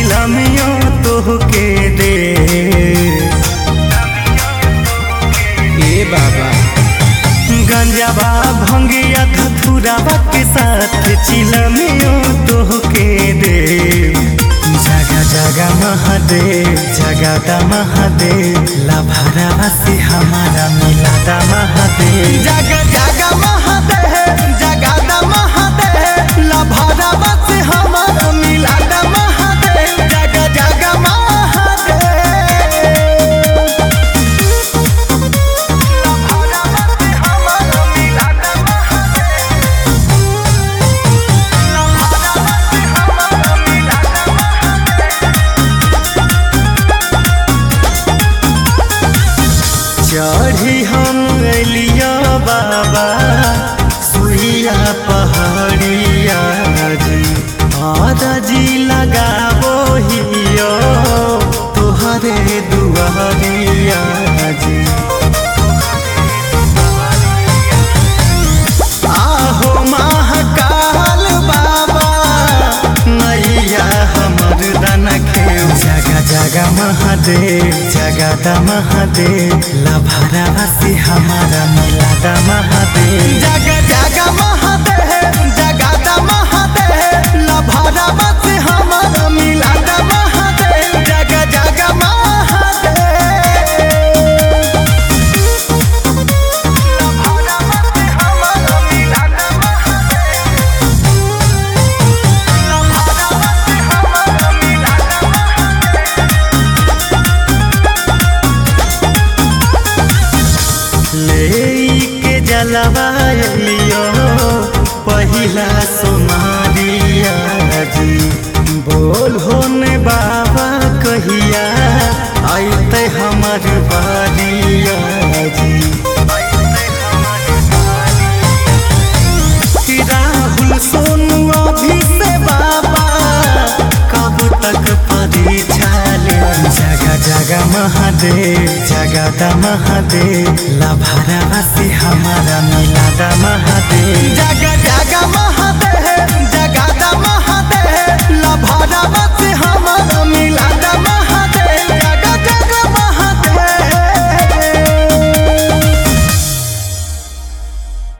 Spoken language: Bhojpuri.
चिलमियो तोहके दे ए बाबा गंजाबा भंगिया धतुराबा के साथ चिलमियो तोहके दे जगा जगा महादेव जगादा महादेव लाभारावा से हमारा मिलादा महादेव जगा जगा महादेव जगादा महादेव लाभारावा से हमारा मिलादा महादेव जगा जगा महादेव लाभारावा से हमारा मिलादा महादेव लाभारावा से हमारा मिलादा चढ़ी हम एलिया बाबा सुइया पहाड़िया जी आदा जी लगाबो हियो तोहरे दुआरिया जी आहो महाकाल बाबा नैया हमर दन खेव जगा जगा महादेव जगादा महादेव लाभारावा से हमारा मिलादा महादेव जगा जगा महादेव जगादा महादेव लाभारावा से हमारा मिलादा महादेव जगा जगा महादेव लाभारावा से हमारा मिलादा महादेव लाभारावा से हमारा मिलादा लेके जलवा लियो पहिला सोनारिया जी बोल होने बाबा कहिया आइते हमर बारिया जी राहुल सोनू अभी से बाबा कब तक परीक्षा ले जगा जगा महादेव जगादा महादेव लाभारावा से हमारा मिलादा महादेव जगा जगा महादेव जगादा महादेव लाभारावा